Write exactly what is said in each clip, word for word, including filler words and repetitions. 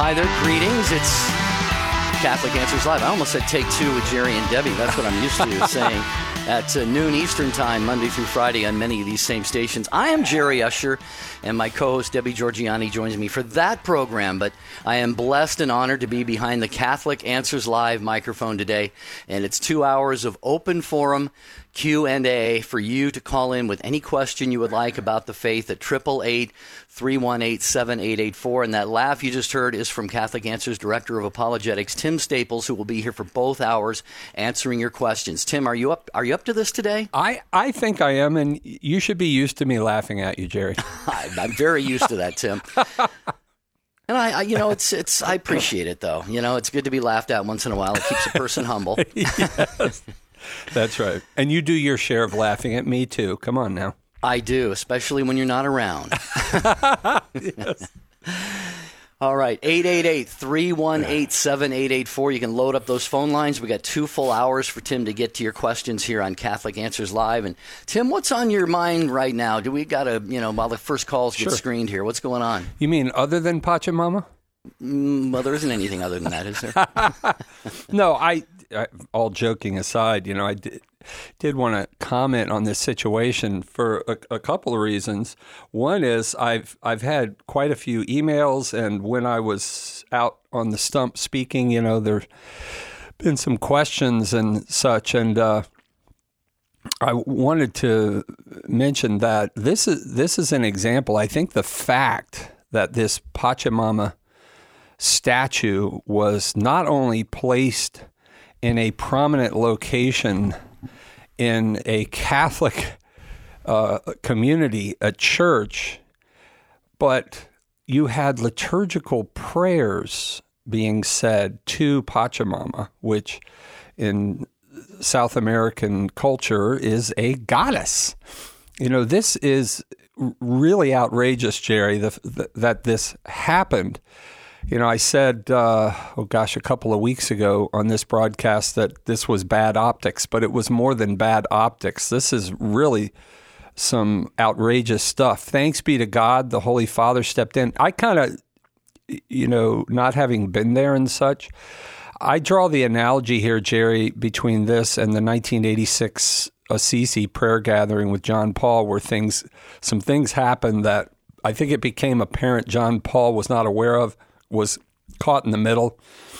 Hi there, greetings. It's Catholic Answers Live. I almost said take two with Jerry and Debbie. That's what I'm used to saying at uh, noon Eastern time, Monday through Friday on many of these same stations. I am Jerry Usher, and my co-host Debbie Georgianni joins me for that program. But I am blessed and honored to be behind the Catholic Answers Live microphone today, and it's two hours of open forum Q and A for you to call in with any question you would like about the faith at eight eight eight, three one eight, seven eight eight four. And that laugh you just heard is from Catholic Answers Director of Apologetics, Tim Staples, who will be here for both hours answering your questions. Tim, are you up Are you up to this today? I, I think I am, and you should be used to me laughing at you, Jerry. I'm very used to that, Tim. And I, I, you know, it's it's. I appreciate it, though. You know, it's good to be laughed at once in a while. It keeps a person humble. Yes. That's right. And you do your share of laughing at me, too. Come on now. I do, especially when you're not around. Yes. All right, eight eight eight, three one eight, seven eight eight four. You can load up those phone lines. We got two full hours for Tim to get to your questions here on Catholic Answers Live. And Tim, what's on your mind right now? Do we got to, you know, while the first calls get Sure. screened here, what's going on? You mean other than Pachamama? Mm, well, there isn't anything other than that, is there? No, I, I, all joking aside, you know, I did, did want to comment on this situation for a, a couple of reasons. One is I've I've had quite a few emails, and when I was out on the stump speaking, you know, there's been some questions and such, and uh, I wanted to mention that this is this is an example. I think the fact that this Pachamama statue was not only placed in a prominent location in a Catholic uh, community, a church, but you had liturgical prayers being said to Pachamama, which in South American culture is a goddess. You know, this is really outrageous, Jerry, the, the, that this happened. You know, I said, uh, oh gosh, a couple of weeks ago on this broadcast that this was bad optics, but it was more than bad optics. This is really some outrageous stuff. Thanks be to God, the Holy Father stepped in. I kind of, you know, not having been there and such, I draw the analogy here, Jerry, between this and the nineteen eighty-six Assisi prayer gathering with John Paul, where things, some things happened that I think it became apparent John Paul was not aware of, was caught in the middle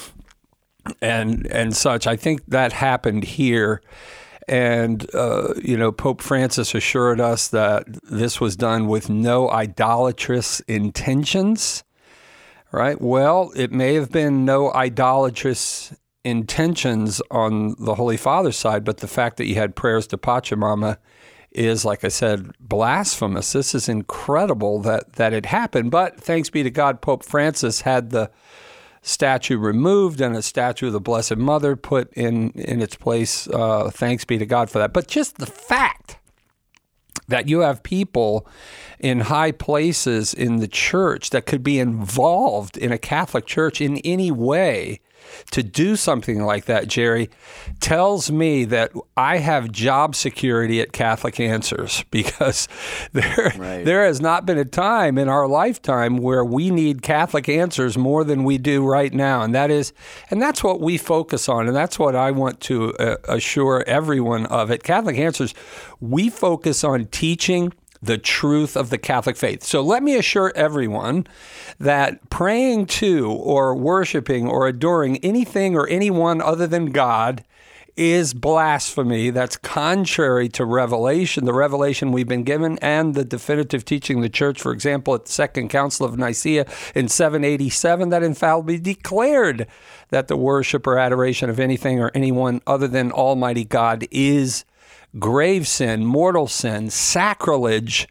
and and such. I think that happened here. And, uh, you know, Pope Francis assured us that this was done with no idolatrous intentions, right? Well, it may have been no idolatrous intentions on the Holy Father's side, but the fact that you had prayers to Pachamama is, like I said, blasphemous. This is incredible that, that it happened. But thanks be to God, Pope Francis had the statue removed and a statue of the Blessed Mother put in, in its place. Uh, thanks be to God for that. But just the fact that you have people in high places in the church that could be involved in a Catholic church in any way to do something like that, Jerry, tells me that I have job security at Catholic Answers, because there right. there has not been a time in our lifetime where we need Catholic answers more than we do right now. And that is, and that's what we focus on. And that's what I want to uh, assure everyone of. At Catholic Answers, we focus on teaching the truth of the Catholic faith. So let me assure everyone that praying to or worshiping or adoring anything or anyone other than God is blasphemy. That's contrary to revelation, the revelation we've been given, and the definitive teaching of the Church. For example, at the Second Council of Nicaea in seven eighty-seven, that infallibly declared that the worship or adoration of anything or anyone other than Almighty God is grave sin, mortal sin, sacrilege,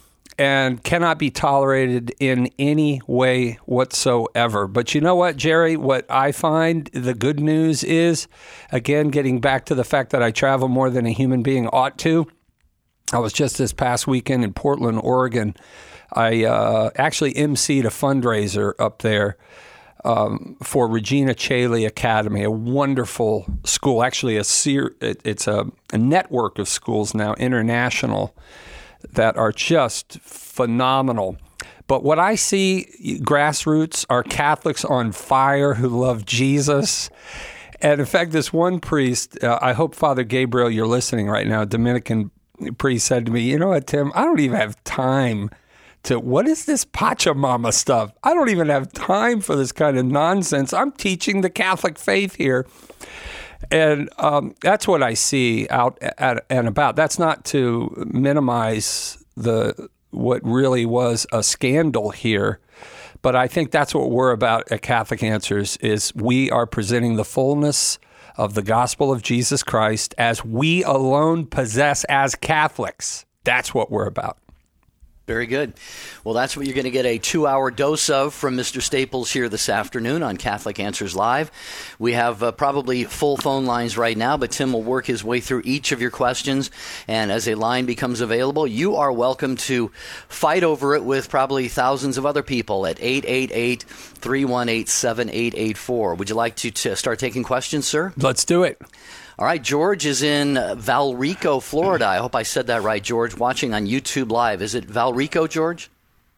and cannot be tolerated in any way whatsoever. But you know what, Jerry? What I find the good news is, again, getting back to the fact that I travel more than a human being ought to. I was just this past weekend in Portland, Oregon. I uh, actually emceed a fundraiser up there Um, for Regina Caeli Academy, a wonderful school, actually a ser- it, it's a, a network of schools now, international, that are just phenomenal. But what I see, grassroots, are Catholics on fire who love Jesus. And in fact, this one priest, uh, I hope Father Gabriel, you're listening right now, Dominican priest, said to me, you know what, Tim, I don't even have time to, what is this Pachamama stuff? I don't even have time for this kind of nonsense. I'm teaching the Catholic faith here. And um, that's what I see out at, and about. That's not to minimize the what really was a scandal here, but I think that's what we're about at Catholic Answers, is we are presenting the fullness of the gospel of Jesus Christ as we alone possess as Catholics. That's what we're about. Very good. Well, that's what you're going to get a two-hour dose of from Mister Staples here this afternoon on Catholic Answers Live. We have uh, probably full phone lines right now, but Tim will work his way through each of your questions. And as a line becomes available, you are welcome to fight over it with probably thousands of other people at eight eight eight, three one eight, seven eight eight four. Would you like to t- start taking questions, sir? Let's do it. All right, George is in Valrico, Florida. I hope I said that right, George, watching on YouTube Live. Is it Valrico, George?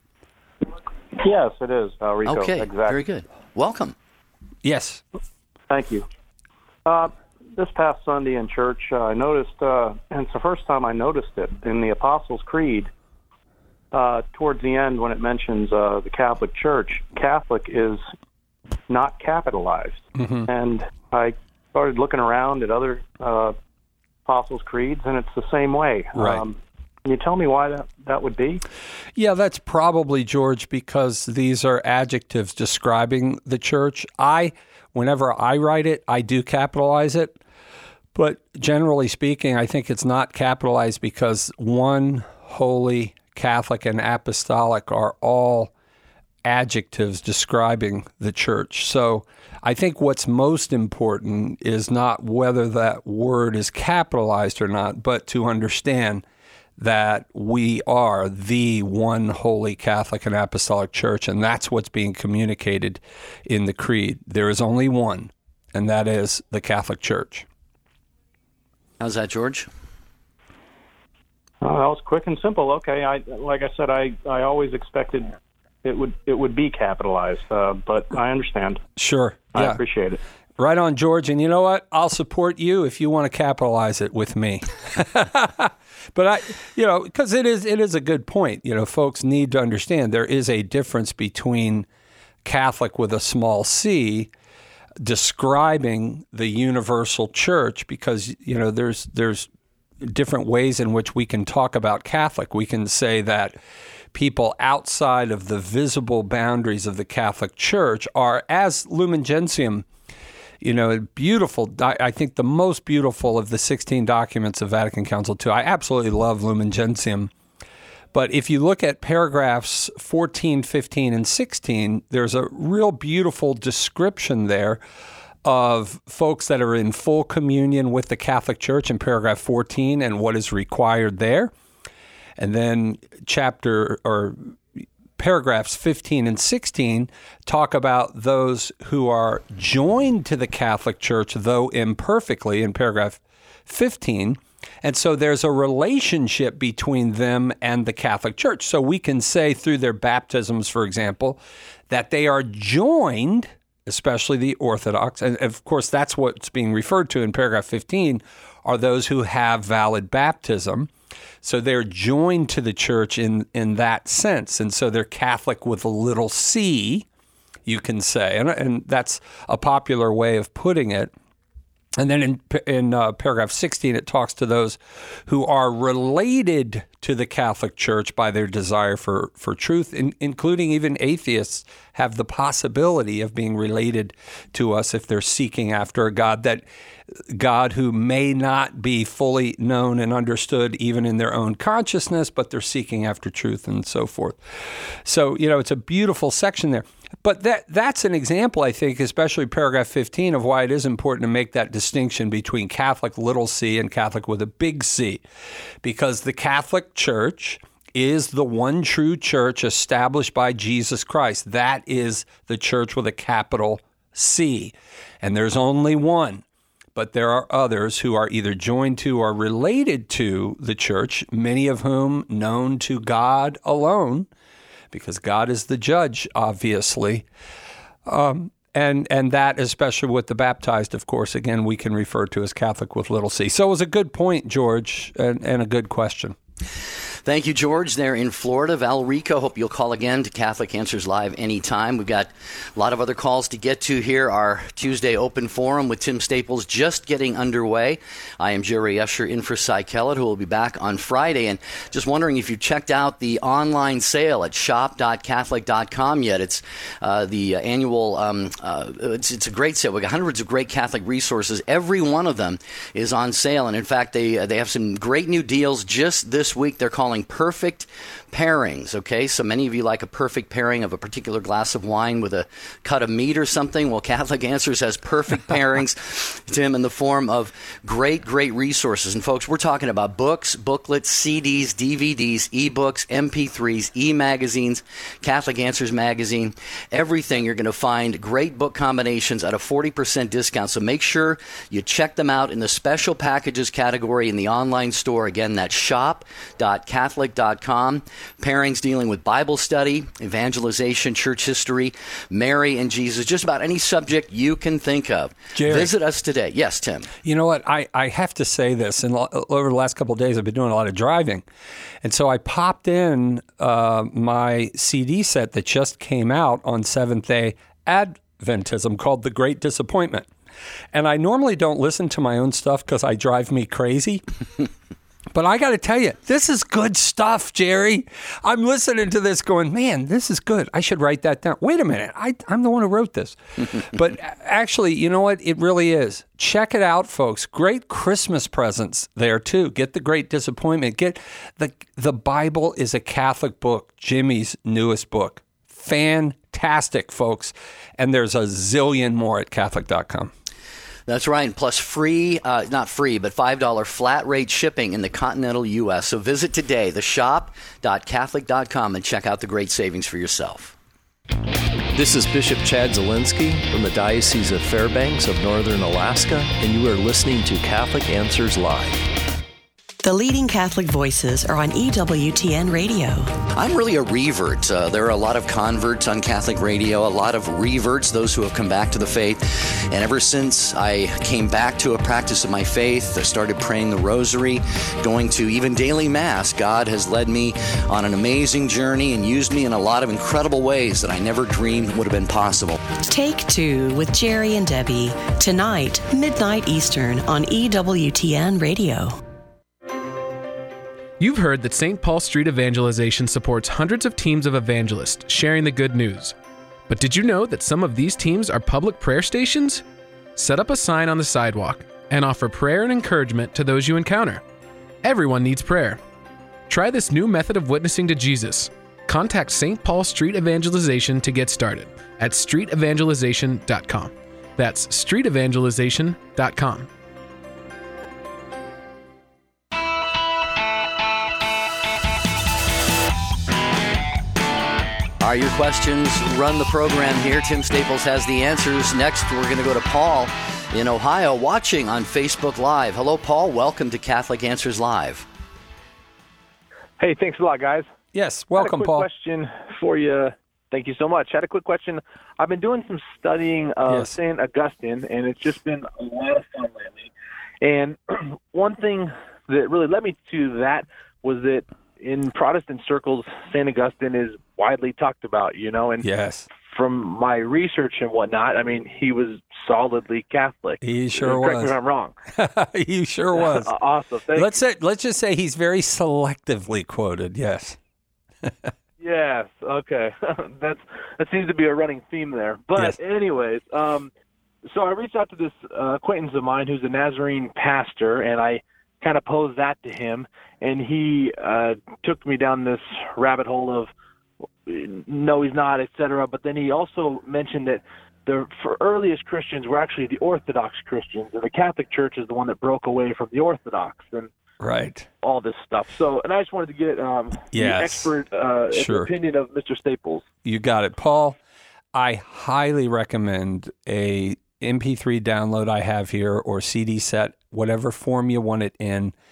Yes, it is, Valrico. Okay, exactly. Very good. Welcome. Yes. Thank you. Uh, this past Sunday in church, uh, I noticed, uh, and it's the first time I noticed it, in the Apostles' Creed, uh, towards the end when it mentions uh, the Catholic Church, Catholic is not capitalized. Mm-hmm. And I started looking around at other uh, Apostles' Creeds, and it's the same way. Right. Um, can you tell me why that, that would be? Yeah, that's probably, George, because these are adjectives describing the church. I, whenever I write it, I do capitalize it. But generally speaking, I think it's not capitalized because one, holy, Catholic, and apostolic are all adjectives describing the church. So I think what's most important is not whether that word is capitalized or not, but to understand that we are the one holy Catholic and apostolic church, and that's what's being communicated in the creed. There is only one, and that is the Catholic Church. How's that, George? Oh, that was quick and simple. Okay, I like I said, I, I always expected it would it would be capitalized, uh, but I understand. Sure, I yeah. appreciate it. Right on, George. And you know what? I'll support you if you want to capitalize it with me. But I, you know, because it is it is a good point. You know, folks need to understand there is a difference between Catholic with a small c describing the universal church, because you know there's there's different ways in which we can talk about Catholic. We can say that people outside of the visible boundaries of the Catholic Church are, as Lumen Gentium, you know, beautiful. I think the most beautiful of the sixteen documents of Vatican Council two. I absolutely love Lumen Gentium. But if you look at paragraphs fourteen, fifteen, and sixteen, there's a real beautiful description there of folks that are in full communion with the Catholic Church in paragraph fourteen and what is required there. And then chapter or paragraphs fifteen and sixteen talk about those who are joined to the Catholic Church, though imperfectly, in paragraph fifteen. And so there's a relationship between them and the Catholic Church. So we can say through their baptisms, for example, that they are joined, especially the Orthodox, and of course that's what's being referred to in paragraph fifteen, are those who have valid baptism. So they're joined to the church in, in that sense. And so they're Catholic with a little c, you can say. And, and that's a popular way of putting it. And then in in uh, paragraph sixteen, it talks to those who are related to the Catholic Church by their desire for, for truth, in, including even atheists have the possibility of being related to us if they're seeking after a God that God who may not be fully known and understood even in their own consciousness, but they're seeking after truth and so forth. So, you know, it's a beautiful section there. But that that's an example, I think, especially paragraph fifteen, of why it is important to make that distinction between Catholic little c and Catholic with a big C. Because the Catholic Church is the one true church established by Jesus Christ. That is the church with a capital C. And there's only one. But there are others who are either joined to or related to the church, many of whom known to God alone, because God is the judge, obviously. Um, and and that, especially with the baptized, of course, again, we can refer to as Catholic with little c. So it was a good point, George, and, and a good question. Thank you, George, there in Florida. Valrico, hope you'll call again to Catholic Answers Live anytime. We've got a lot of other calls to get to here. Our Tuesday open forum with Tim Staples just getting underway. I am Jerry Usher in for Cy Kellett, who will be back on Friday. And just wondering if you've checked out the online sale at shop dot catholic dot com yet. It's uh, the annual, um, uh, it's, it's a great sale. We've got hundreds of great Catholic resources. Every one of them is on sale. And in fact, they, uh, they have some great new deals just this week. They're calling perfect pairings, okay? So many of you like a perfect pairing of a particular glass of wine with a cut of meat or something. Well, Catholic Answers has perfect pairings, Tim, in the form of great, great resources. And folks, we're talking about books, booklets, C Ds, D V Ds, ebooks, M P threes, e-magazines, Catholic Answers magazine, everything. You're going to find great book combinations at a forty percent discount. So make sure you check them out in the special packages category in the online store. Again, that's shop dot catholic dot com. Pairings dealing with Bible study, evangelization, church history, Mary and Jesus, just about any subject you can think of. Jerry, visit us today. Yes, Tim. You know what? I, I have to say this. And over the last couple of days, I've been doing a lot of driving. And so I popped in uh, my C D set that just came out on Seventh-day Adventism called The Great Disappointment. And I normally don't listen to my own stuff because I drive me crazy. But I got to tell you, this is good stuff, Jerry. I'm listening to this going, man, this is good. I should write that down. Wait a minute. I, I'm the one who wrote this. But actually, you know what? It really is. Check it out, folks. Great Christmas presents there, too. Get The Great Disappointment. Get the The Bible is a Catholic book, Jimmy's newest book. Fantastic, folks. And there's a zillion more at catholic dot com. That's right. Plus free, uh, not free, but five dollars flat rate shipping in the continental U S. So visit today, the shop dot catholic dot com, and check out the great savings for yourself. This is Bishop Chad Zielinski from the Diocese of Fairbanks of Northern Alaska, and you are listening to Catholic Answers Live. The leading Catholic voices are on E W T N Radio. I'm really a revert. Uh, there are a lot of converts on Catholic radio, a lot of reverts, those who have come back to the faith. And ever since I came back to a practice of my faith, I started praying the rosary, going to even daily Mass, God has led me on an amazing journey and used me in a lot of incredible ways that I never dreamed would have been possible. Take Two with Jerry and Debbie, tonight, midnight Eastern on E W T N Radio. You've heard that Saint Paul Street Evangelization supports hundreds of teams of evangelists sharing the good news. But did you know that some of these teams are public prayer stations? Set up a sign on the sidewalk and offer prayer and encouragement to those you encounter. Everyone needs prayer. Try this new method of witnessing to Jesus. Contact Saint Paul Street Evangelization to get started at street evangelization dot com. That's street evangelization dot com. Are your questions? Run the program here. Tim Staples has the answers. Next, we're going to go to Paul in Ohio, watching on Facebook Live. Hello, Paul. Welcome to Catholic Answers Live. Hey, thanks a lot, guys. Yes, welcome, Paul. I had a quick question for you. Thank you so much. I had a quick question. I've been doing some studying of Yes. Saint Augustine, and it's just been a lot of fun lately. And one thing that really led me to that was that in Protestant circles, Saint Augustine is widely talked about, you know, and Yes. from my research and whatnot, I mean, he was solidly Catholic. He sure Correct was. me if I'm wrong. He sure was. Uh, awesome. Thank Let's say, let's just say he's very selectively quoted. Yes. Yes. Okay. That's that seems to be a running theme there. But Yes. anyways, um, so I reached out to this uh, acquaintance of mine who's a Nazarene pastor, and I kind of posed that to him, and he uh, took me down this rabbit hole of no, he's not, et cetera. But then he also mentioned that the for earliest Christians were actually the Orthodox Christians, and the Catholic Church is the one that broke away from the Orthodox. And Right. all this stuff. So, and I just wanted to get um, Yes. the expert uh, Sure. opinion of Mister Staples. You got it, Paul. I highly recommend a M P three download I have here or C D set, whatever form you want it in,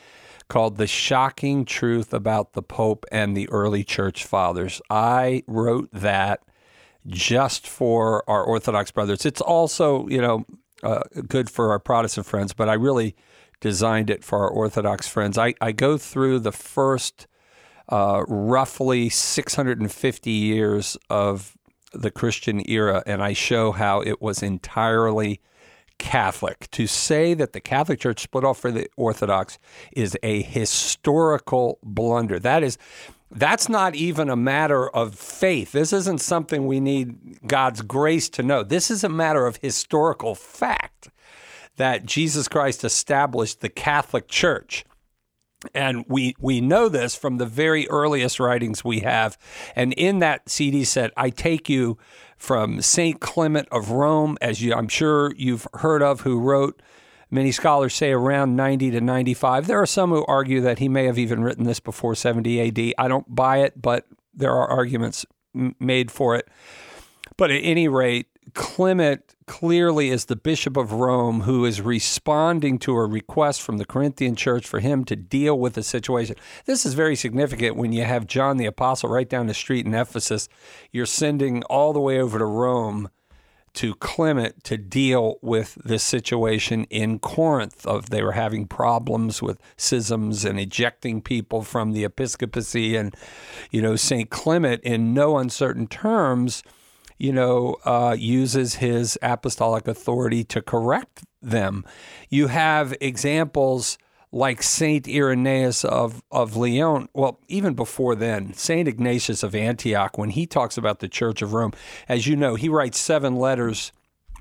called The Shocking Truth About the Pope and the Early Church Fathers. I wrote that just for our Orthodox brothers. It's also, you know, uh, good for our Protestant friends, but I really designed it for our Orthodox friends. I, I go through the first uh, roughly six hundred fifty years of the Christian era, and I show how it was entirely Catholic. To say that the Catholic Church split off for the Orthodox is a historical blunder. That is, that's not even a matter of faith. This isn't something we need God's grace to know. This is a matter of historical fact that Jesus Christ established the Catholic Church. And we we know this from the very earliest writings we have. And in that C D set, I take you from Saint Clement of Rome, as you, I'm sure you've heard of, who wrote, many scholars say, around ninety to ninety-five. There are some who argue that he may have even written this before seventy A D. I don't buy it, but there are arguments m- made for it. But at any rate, Clement clearly is the Bishop of Rome who is responding to a request from the Corinthian church for him to deal with the situation. This is very significant when you have John the Apostle right down the street in Ephesus. You're sending all the way over to Rome to Clement to deal with this situation in Corinth. Of they were having problems with schisms and ejecting people from the episcopacy. And, you know, Saint Clement, in no uncertain terms, you know, uh, uses his apostolic authority to correct them. You have examples like Saint Irenaeus of, of Lyon. Well, even before then, Saint Ignatius of Antioch, when he talks about the Church of Rome, as you know, he writes seven letters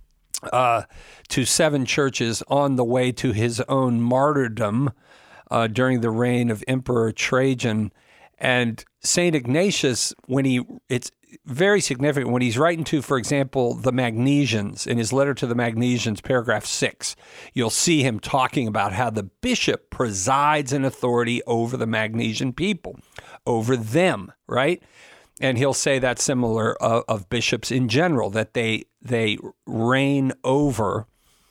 uh, to seven churches on the way to his own martyrdom uh, during the reign of Emperor Trajan. And Saint Ignatius, when he, it's very significant when he's writing to, for example, the Magnesians, in his letter to the Magnesians, paragraph six, you'll see him talking about how the bishop presides in authority over the Magnesian people, over them, right? And he'll say that similar of, of bishops in general, that they they reign over,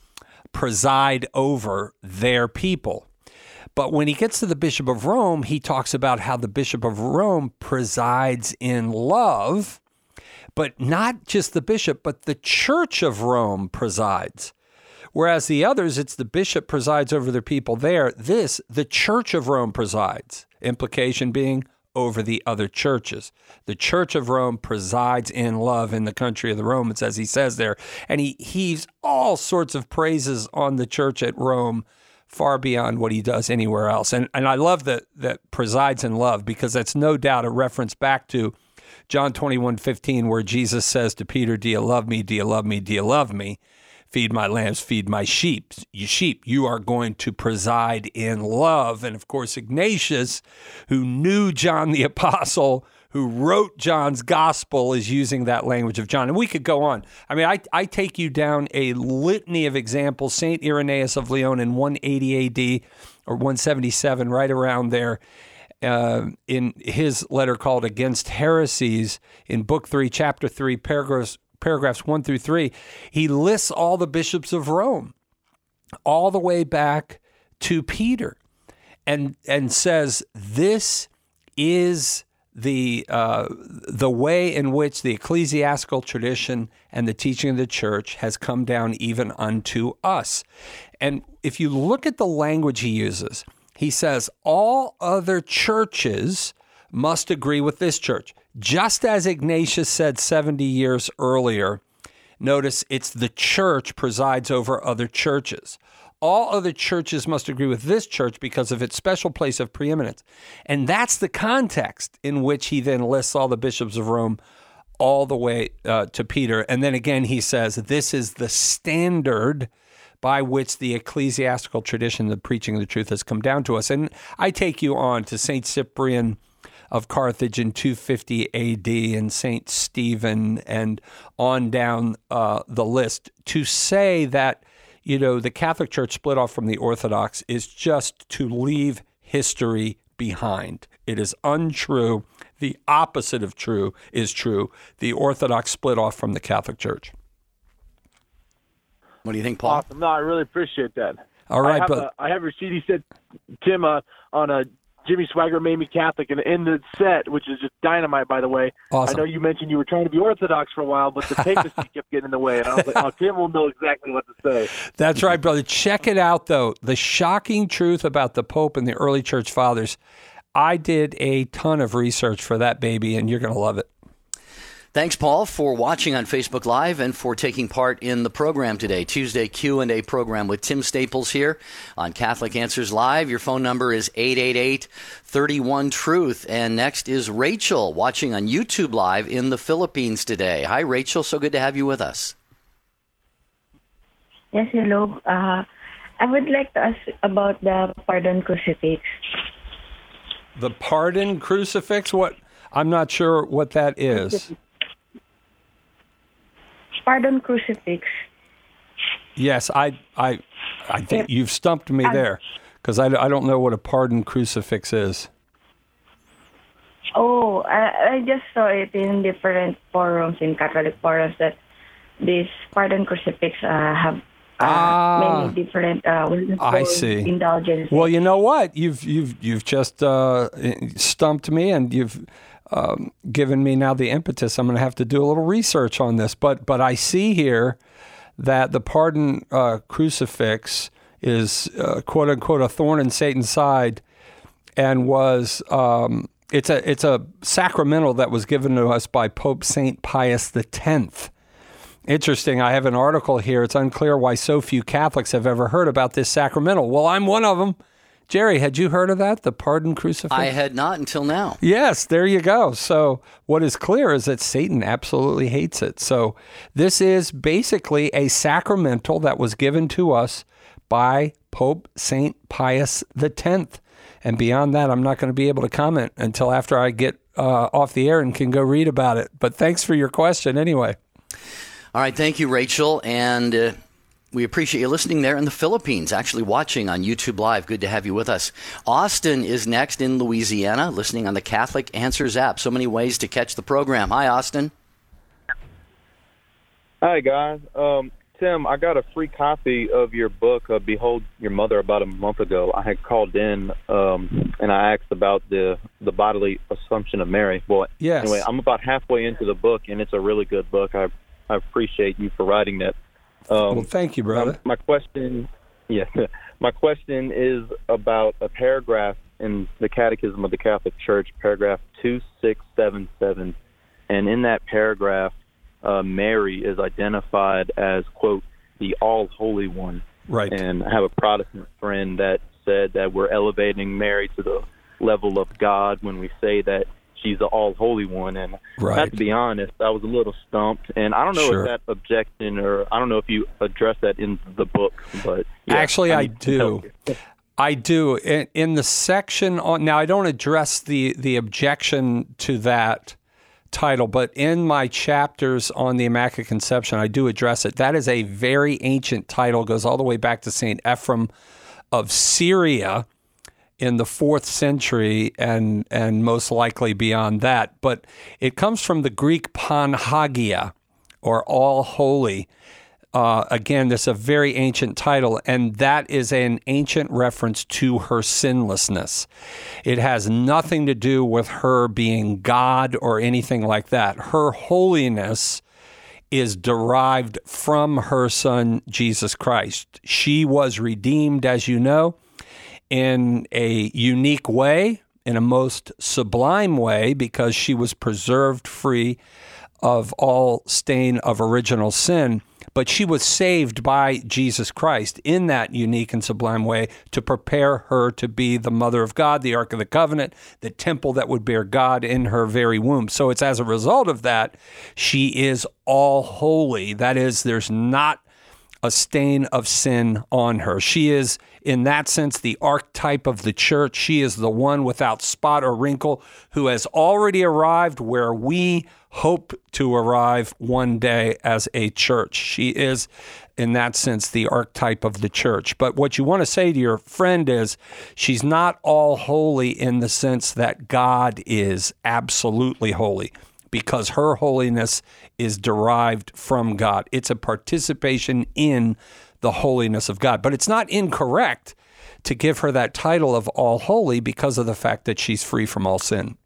preside over their people. But when he gets to the Bishop of Rome, he talks about how the Bishop of Rome presides in love, but not just the bishop, but the Church of Rome presides. Whereas the others, it's the bishop presides over their people there. This, the Church of Rome presides, implication being over the other churches. The Church of Rome presides in love in the country of the Romans, as he says there. And he heaves all sorts of praises on the church at Rome, far beyond what he does anywhere else. And and I love that that presides in love, because that's no doubt a reference back to John twenty-one fifteen, where Jesus says to Peter, do you love me? Do you love me? Do you love me? Feed my lambs, feed my sheep. You sheep, you are going to preside in love. And of course, Ignatius, who knew John the Apostle, who wrote John's gospel, is using that language of John. And we could go on. I mean, I, I take you down a litany of examples. Saint Irenaeus of Lyon in one eighty A D or one seventy-seven, right around there, uh, in his letter called Against Heresies, in book three, chapter three, paragraphs, paragraphs one through three, he lists all the bishops of Rome, all the way back to Peter, and and says this is the uh, the way in which the ecclesiastical tradition and the teaching of the church has come down even unto us. And if you look at the language he uses, he says all other churches must agree with this church. Just as Ignatius said seventy years earlier, notice it's the church presides over other churches. All other churches must agree with this church because of its special place of preeminence. And that's the context in which he then lists all the bishops of Rome all the way uh, to Peter. And then again, he says, this is the standard by which the ecclesiastical tradition, the preaching of the truth, has come down to us. And I take you on to Saint Cyprian of Carthage in two fifty A D and Saint Stephen and on down uh, the list to say that, you know, the Catholic Church split off from the Orthodox is just to leave history behind. It is untrue. The opposite of true is true. The Orthodox split off from the Catholic Church. What do you think, Paul? Awesome. No, I really appreciate that. All right, I have, but a, I have your C D set, Tim, uh, on a Jimmy Swaggart Made Me Catholic, and in the set, which is just dynamite, by the way. Awesome. I know you mentioned you were trying to be Orthodox for a while, but the papacy kept getting in the way, and I was like, oh, Tim will know exactly what to say. That's right, brother. Check it out, though. The shocking truth about the Pope and the early church fathers. I did a ton of research for that baby, and you're going to love it. Thanks, Paul, for watching on Facebook Live and for taking part in the program today. Tuesday Q and A program with Tim Staples here on Catholic Answers Live. Your phone number is eight eight eight, three one, truth. And next is Rachel watching on YouTube Live in the Philippines today. Hi, Rachel. So good to have you with us. Yes, hello. Uh, I would like to ask about the pardon crucifix. The pardon crucifix? What? I'm not sure what that is. Pardon crucifix. Yes, I, I, I think you've stumped me there, because I, I don't know what a pardon crucifix is. Oh, I, I just saw it in different forums, in Catholic forums, that this pardon crucifix uh, have uh, Ah, many different uh, I see. indulgences. Well, you know what? You've you've you've just uh, stumped me, and you've um, given me now the impetus. I'm going to have to do a little research on this. But but I see here that the pardon uh, crucifix is uh, quote unquote a thorn in Satan's side, and was um, it's a it's a sacramental that was given to us by Pope Saint Pius the Tenth. Interesting. I have an article here. It's unclear why so few Catholics have ever heard about this sacramental. Well, I'm one of them. Jerry, had you heard of that, the pardon crucifix? I had not until now. Yes, there you go. So what is clear is that Satan absolutely hates it. So this is basically a sacramental that was given to us by Pope Saint Pius the Tenth. And beyond that, I'm not going to be able to comment until after I get uh, off the air and can go read about it. But thanks for your question anyway. All right, thank you, Rachel, and uh, we appreciate you listening there in the Philippines, actually watching on YouTube Live. Good to have you with us. Austin is next in Louisiana, listening on the Catholic Answers app. So many ways to catch the program. Hi, Austin. Hi, guys. Um, Tim, I got a free copy of your book, uh, Behold Your Mother, about a month ago. I had called in, um, and I asked about the, the bodily assumption of Mary. Well, yes. Anyway, I'm about halfway into the book, and it's a really good book. I I appreciate you for writing that. Um, well, thank you, brother. My, my question, yeah, my question is about a paragraph in the Catechism of the Catholic Church, paragraph two six seven seven, and in that paragraph, uh, Mary is identified as, quote, the All Holy One. Right. And I have a Protestant friend that said that we're elevating Mary to the level of God when we say that she's the All Holy One. And right. not to be honest, I was a little stumped. And I don't know sure. if that objection, or I don't know if you address that in the book. But yeah, Actually, I, I do. I do. In, in the section on, now I don't address the, the objection to that title, but in my chapters on the Immaculate Conception, I do address it. That is a very ancient title, goes all the way back to Saint Ephrem of Syria in the fourth century, and and most likely beyond that. But it comes from the Greek Panhagia, or all holy. Uh, again, this is a very ancient title, and that is an ancient reference to her sinlessness. It has nothing to do with her being God or anything like that. Her holiness is derived from her Son, Jesus Christ. She was redeemed, as you know, in a unique way, in a most sublime way, because she was preserved free of all stain of original sin. But she was saved by Jesus Christ in that unique and sublime way to prepare her to be the Mother of God, the Ark of the Covenant, the temple that would bear God in her very womb. So it's as a result of that, she is all holy. That is, there's not a stain of sin on her. She is, in that sense, the archetype of the church. She is the one without spot or wrinkle who has already arrived where we hope to arrive one day as a church. She is, in that sense, the archetype of the church. But what you want to say to your friend is, she's not all holy in the sense that God is absolutely holy, because her holiness is derived from God. It's a participation in the holiness of God. But it's not incorrect to give her that title of all holy because of the fact that she's free from all sin.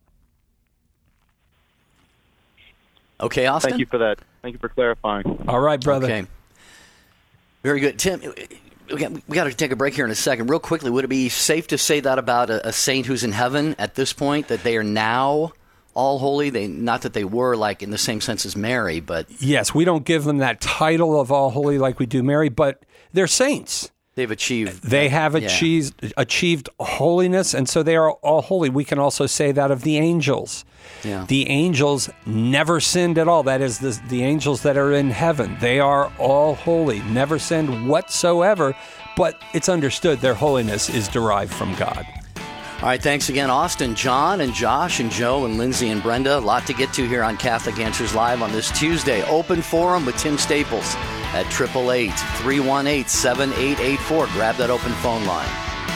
Okay, Austin? Thank you for that. Thank you for clarifying. All right, brother. Okay. Very good. Tim, we got, we got to take a break here in a second. Real quickly, would it be safe to say that about a, a saint who's in heaven at this point, that they are now all holy? They Not that they were like in the same sense as Mary, but... Yes, we don't give them that title of all holy like we do Mary, but they're saints. They've achieved. They have yeah. achieved achieved holiness, and so they are all holy. We can also say that of the angels. Yeah. The angels never sinned at all. That is, the, the angels that are in heaven. They are all holy, never sinned whatsoever, but it's understood their holiness is derived from God. All right, thanks again, Austin, John, and Josh, and Joe, and Lindsay, and Brenda. A lot to get to here on Catholic Answers Live on this Tuesday. Open forum with Tim Staples at eight eight eight, three one eight, seven eight eight four. Grab that open phone line.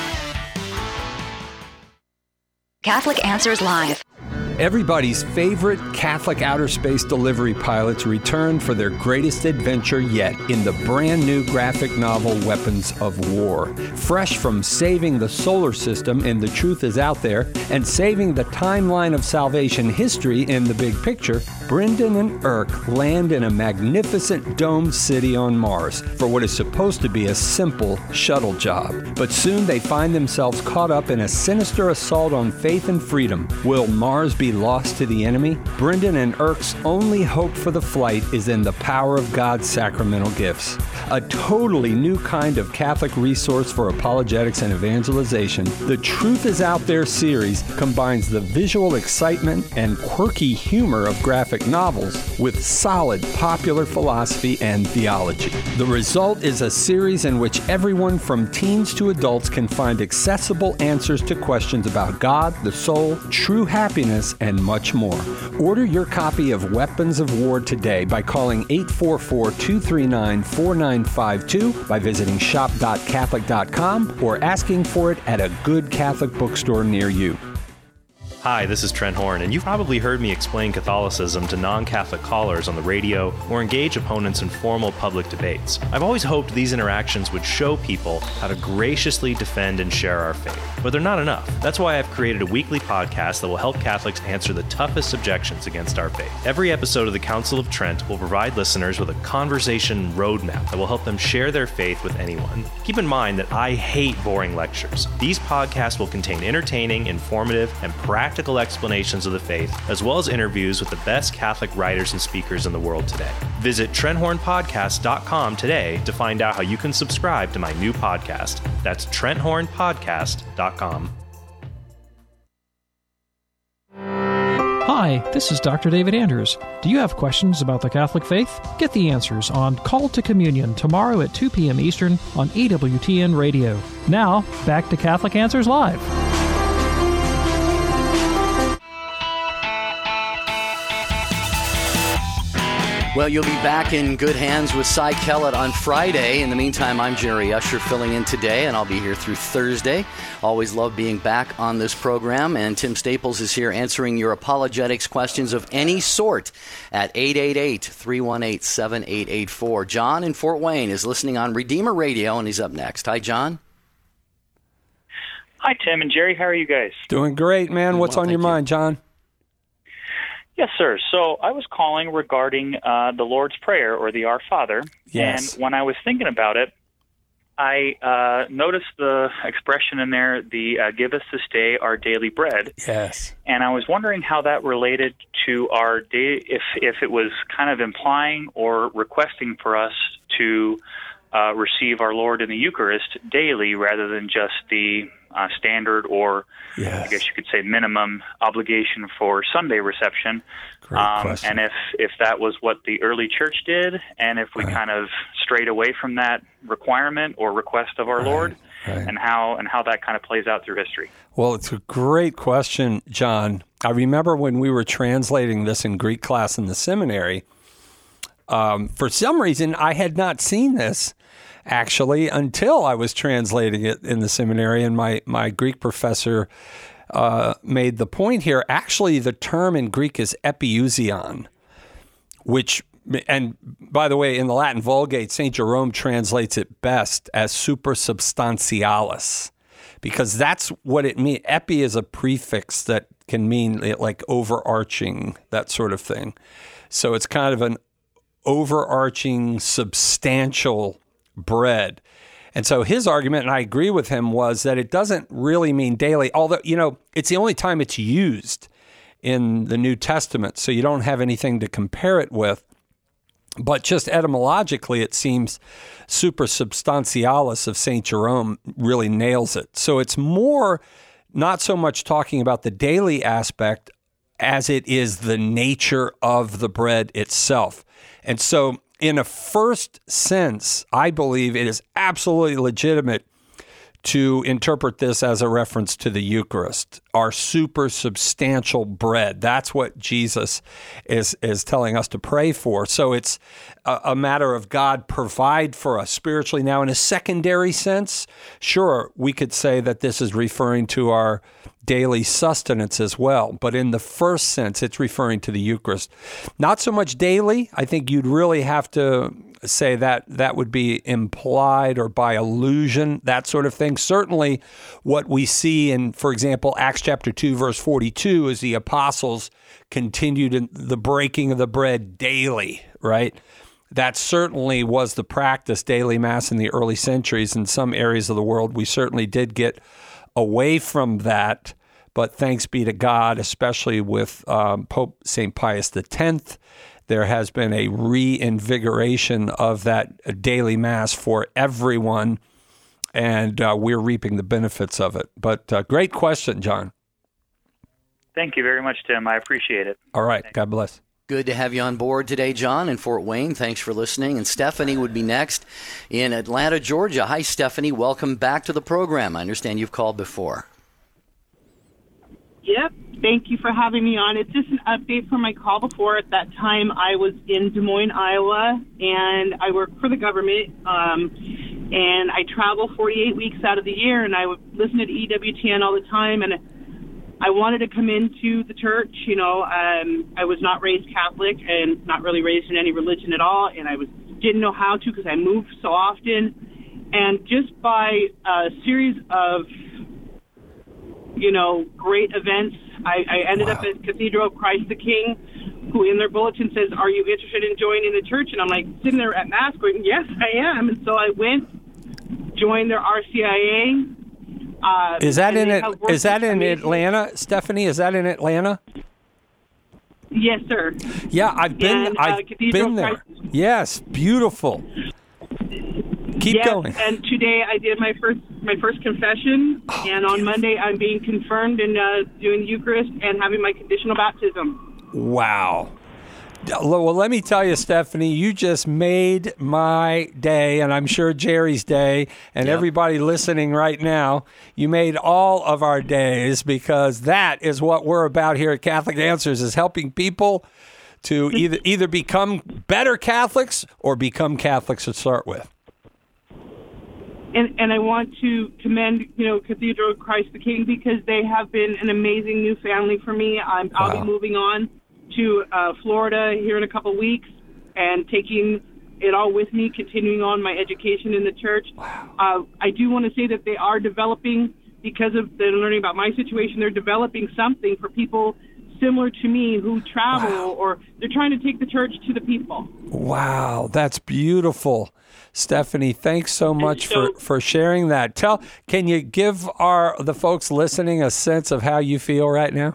Catholic Answers Live. Everybody's favorite Catholic outer space delivery pilots return for their greatest adventure yet in the brand new graphic novel Weapons of War. Fresh from saving the solar system in The Truth Is Out There and saving the timeline of salvation history in The Big Picture, Brendan and Irk land in a magnificent domed city on Mars for what is supposed to be a simple shuttle job. But soon they find themselves caught up in a sinister assault on faith and freedom. Will Mars be lost to the enemy? Brendan and Irk's only hope for the flight is in the power of God's sacramental gifts. A totally new kind of Catholic resource for apologetics and evangelization, The Truth Is Out There series combines the visual excitement and quirky humor of graphic novels with solid popular philosophy and theology. The result is a series in which everyone from teens to adults can find accessible answers to questions about God, the soul, true happiness, and much more. Order your copy of Weapons of War today by calling eight four four, two three nine, four nine five two, by visiting shop dot catholic dot com, or asking for it at a good Catholic bookstore near you. Hi, this is Trent Horn, and you've probably heard me explain Catholicism to non-Catholic callers on the radio or engage opponents in formal public debates. I've always hoped these interactions would show people how to graciously defend and share our faith, but they're not enough. That's why I've created a weekly podcast that will help Catholics answer the toughest objections against our faith. Every episode of the Council of Trent will provide listeners with a conversation roadmap that will help them share their faith with anyone. Keep in mind that I hate boring lectures. These podcasts will contain entertaining, informative, and practical practical explanations of the faith, as well as interviews with the best Catholic writers and speakers in the world today. Visit trent horn podcast dot com today to find out how you can subscribe to my new podcast. That's trent horn podcast dot com. Hi, this is Doctor David Andrews. Do you have questions about the Catholic faith? Get the answers on Call to Communion tomorrow at two p.m. Eastern on E W T N Radio. Now, back to Catholic Answers Live. Well, you'll be back in good hands with Cy Kellett on Friday. In the meantime, I'm Jerry Usher filling in today, and I'll be here through Thursday. Always love being back on this program, and Tim Staples is here answering your apologetics questions of any sort at eight eight eight, three one eight, seven eight eight four. John in Fort Wayne is listening on Redeemer Radio, and he's up next. Hi, John. Hi, Tim and Jerry. How are you guys? Doing great, man. What's well, on your you. mind, John? Yes, sir. So I was calling regarding uh, the Lord's Prayer, or the Our Father. Yes. And when I was thinking about it, I uh, noticed the expression in there, the uh, give us this day our daily bread. Yes. And I was wondering how that related to our day, if, if it was kind of implying or requesting for us to uh, receive our Lord in the Eucharist daily rather than just the uh, standard or, yes. I guess you could say, minimum obligation for Sunday reception. Great um, question. and if, if that was what the early church did, and if we right. kind of strayed away from that requirement or request of our right. Lord, right. and how and how that kind of plays out through history. Well, it's a great question, John. I remember when we were translating this in Greek class in the seminary, um, for some reason I had not seen this actually until I was translating it in the seminary, and my, my Greek professor uh, made the point here. Actually, the term in Greek is epiousion, which and by the way, in the Latin Vulgate, Saint Jerome translates it best as supersubstantialis, because that's what it means. Epi is a prefix that can mean like overarching, that sort of thing. So it's kind of an overarching, substantial bread. And so his argument, and I agree with him, was that it doesn't really mean daily, although, you know, it's the only time it's used in the New Testament, so you don't have anything to compare it with. But just etymologically, it seems supersubstantialis of Saint Jerome really nails it. So it's more not so much talking about the daily aspect as it is the nature of the bread itself. And so in a first sense, I believe it is absolutely legitimate to interpret this as a reference to the Eucharist, our super substantial bread. That's what Jesus is is telling us to pray for. So it's a, a matter of God provide for us spiritually. Now, in a secondary sense, sure, we could say that this is referring to our daily sustenance as well. But in the first sense, it's referring to the Eucharist. Not so much daily. I think you'd really have to say that that would be implied or by allusion, that sort of thing. Certainly what we see in, for example, Acts chapter two, verse forty-two, is the apostles continued in the breaking of the bread daily, right? That certainly was the practice, daily Mass in the early centuries. In some areas of the world, we certainly did get away from that, but thanks be to God, especially with um, Pope Saint Pius X, there has been a reinvigoration of that daily Mass for everyone, and uh, we're reaping the benefits of it. But uh, great question, John. Thank you very much, Tim. I appreciate it. All right. Thanks. God bless. Good to have you on board today, John, in Fort Wayne. Thanks for listening. And Stephanie would be next in Atlanta, Georgia. Hi, Stephanie. Welcome back to the program. I understand you've called before. Yep. Thank you for having me on. It's just an update from my call before. At that time, I was in Des Moines, Iowa, and I work for the government. Um, and I travel forty-eight weeks out of the year, and I would listen to E W T N all the time. And I wanted to come into the church. You know, um, I was not raised Catholic and not really raised in any religion at all, and I was didn't know how to because I moved so often. And just by a series of, you know, great events, I, I ended wow. up at Cathedral of Christ the King, who in their bulletin says, "Are you interested in joining the church?" And I'm like sitting there at Mass going, "Yes, I am." And so I went, joined their R C I A. Uh, is that in it? Is that in Atlanta, Stephanie? Is that in Atlanta? Yes, sir. Yeah, I've been. And, I've uh, been there. Christ. Yes, beautiful. Keep yes, going. And today I did my first my first confession, oh, and on beautiful. Monday I'm being confirmed and uh, doing the Eucharist and having my conditional baptism. Wow. Well, let me tell you, Stephanie, you just made my day, and I'm sure Jerry's day, and yep. everybody listening right now, you made all of our days, because that is what we're about here at Catholic Answers, is helping people to either either become better Catholics or become Catholics to start with. And, and I want to commend, you know, Cathedral of Christ the King, because they have been an amazing new family for me. I'm, I'll wow. be moving on to uh, Florida here in a couple weeks and taking it all with me, continuing on my education in the church. Wow. Uh, I do want to say that they are developing, because of the learning about my situation, they're developing something for people similar to me who travel, wow. or they're trying to take the church to the people. Wow, that's beautiful. Stephanie, thanks so much so, for, for sharing that. Tell, can you give our the folks listening a sense of how you feel right now?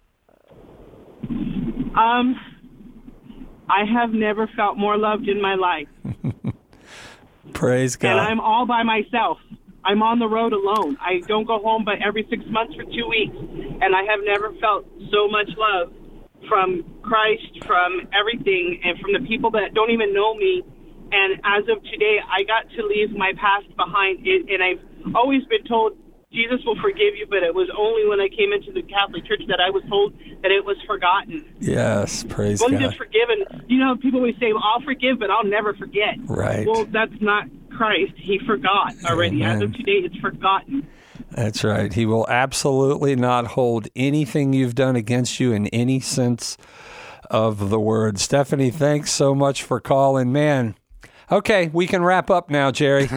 Um, I have never felt more loved in my life. Praise God. And I'm all by myself. I'm on the road alone. I don't go home but every six months for two weeks. And I have never felt so much love from Christ, from everything, and from the people that don't even know me. And as of today, I got to leave my past behind. It, and I've always been told, Jesus will forgive you, but it was only when I came into the Catholic Church that I was told that it was forgotten. Yes, praise God. God. Just forgiven. You know, people always say, well, I'll forgive, but I'll never forget. Right. Well, that's not Christ. He forgot already. Amen. As of today, it's forgotten. That's right. He will absolutely not hold anything you've done against you in any sense of the word. Stephanie, thanks so much for calling. Man, okay, we can wrap up now, Jerry.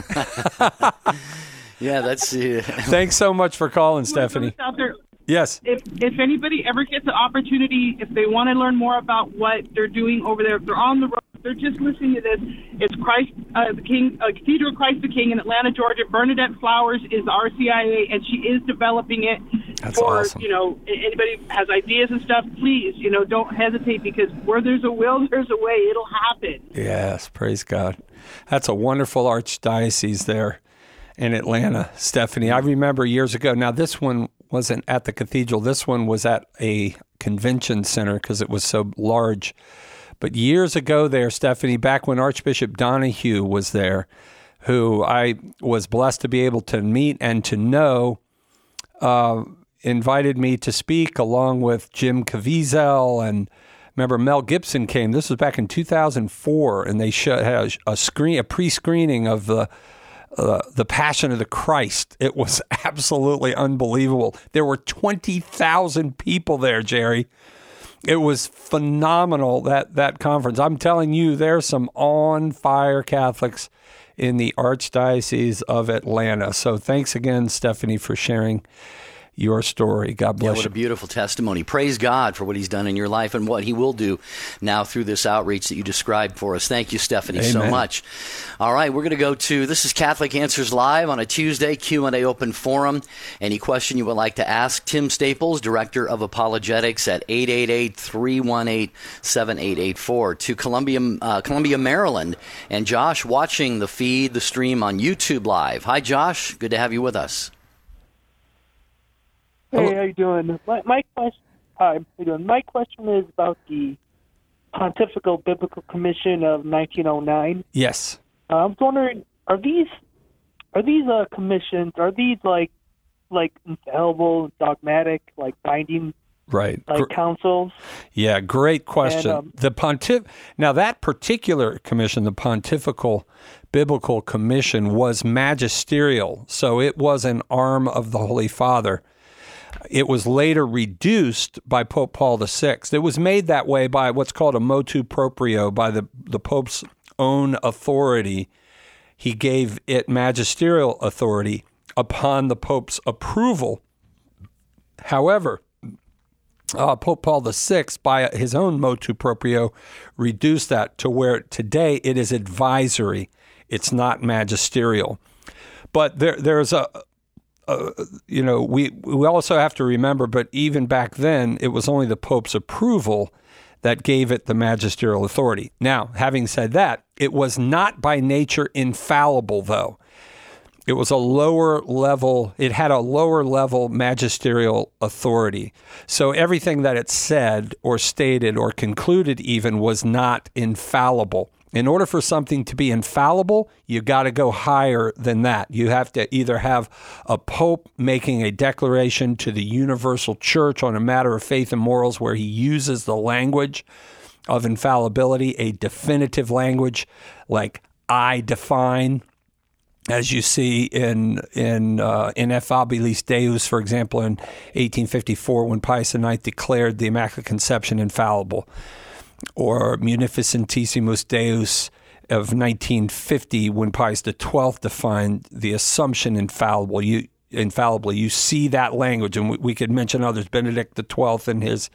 Yeah, that's uh... Thanks so much for calling, Stephanie. Out there, yes. If if anybody ever gets an opportunity, if they want to learn more about what they're doing over there, if they're on the road, if they're just listening to this, it's Christ uh, the King, uh, Cathedral of Christ the King in Atlanta, Georgia. Bernadette Flowers is the R C I A, and she is developing it. That's for, awesome. You know, anybody has ideas and stuff, please, you know, don't hesitate, because where there's a will, there's a way. It'll happen. Yes, praise God. That's a wonderful archdiocese there in Atlanta, Stephanie. I remember years ago. Now, this one wasn't at the cathedral. This one was at a convention center because it was so large. But years ago there, Stephanie, back when Archbishop Donahue was there, who I was blessed to be able to meet and to know, uh, invited me to speak along with Jim Caviezel, and remember Mel Gibson came. This was back in two thousand four, and they showed, had a screen, a pre-screening of the uh, the Passion of the Christ. It was absolutely unbelievable. There were twenty thousand people there, Jerry. It was phenomenal, that that conference. I'm telling you, there's some on-fire Catholics in the Archdiocese of Atlanta. So thanks again, Stephanie, for sharing your story. God bless yeah, what you. a beautiful testimony. Praise God for what he's done in your life and what he will do now through this outreach that you described for us. Thank you, Stephanie, Amen. so much. All right, we're going to go to, this is Catholic Answers Live on a Tuesday, Q and A open forum. Any question you would like to ask, Tim Staples, Director of Apologetics at eight eight eight, three one eight, seven eight eight four. To Columbia, uh, Columbia, Maryland, and Josh watching the feed, the stream on YouTube Live. Hi, Josh. Good to have you with us. Hey, how you doing? My, my question, hi, how you doing? My question is about the Pontifical Biblical Commission of nineteen oh nine. Yes. Uh, I was wondering, are these are these uh, commissions? Are these like like infallible, dogmatic, like binding, right? Like Gr- councils? Yeah, great question. And, um, the pontif now that particular commission, the Pontifical Biblical Commission, was magisterial, so it was an arm of the Holy Father. It was later reduced by Pope Paul the Sixth. It was made that way by what's called a motu proprio, by the, the Pope's own authority. He gave it magisterial authority upon the Pope's approval. However, uh, Pope Paul the Sixth, by his own motu proprio, reduced that to where today it is advisory. It's not magisterial. But there, there's a... Uh, you know, we we also have to remember, but even back then, it was only the Pope's approval that gave it the magisterial authority. Now, having said that, it was not by nature infallible, though. It was a lower level, it had a lower level magisterial authority. So everything that it said or stated or concluded even was not infallible. In order for something to be infallible, you got to go higher than that. You have to either have a pope making a declaration to the universal church on a matter of faith and morals where he uses the language of infallibility, a definitive language like I define, as you see in in uh, Ineffabilis Deus, for example, in eighteen fifty-four when Pius the Ninth declared the Immaculate Conception infallible. Or Munificentissimus Deus of nineteen fifty, when Pius the Twelfth defined the Assumption infallible. You infallibly, you see that language, and we, we could mention others. Benedict the Twelfth in his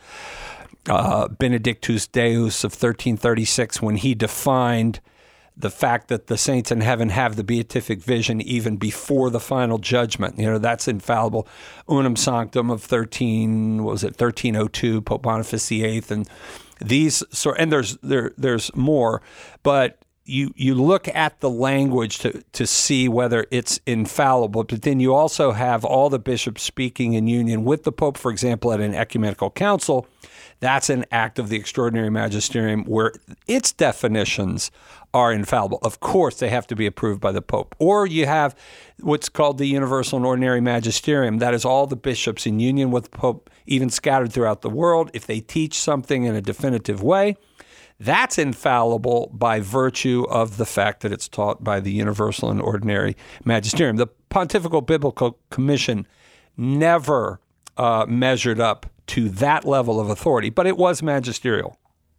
uh, Benedictus Deus of thirteen thirty-six, when he defined the fact that the saints in heaven have the beatific vision even before the final judgment. You know, that's infallible. Unum Sanctum of thirteen, what was it, thirteen oh two, Pope Boniface the Eighth, and these sort, and there's there there's more, but you you look at the language to to see whether it's infallible. But then you also have all the bishops speaking in union with the Pope, for example, at an ecumenical council. That's an act of the extraordinary magisterium where its definitions are infallible. Of course, they have to be approved by the Pope. Or you have what's called the universal and ordinary magisterium. That is all the bishops in union with the Pope, even scattered throughout the world. If they teach something in a definitive way, that's infallible by virtue of the fact that it's taught by the universal and ordinary magisterium. The Pontifical Biblical Commission never uh, measured up to that level of authority, but it was magisterial.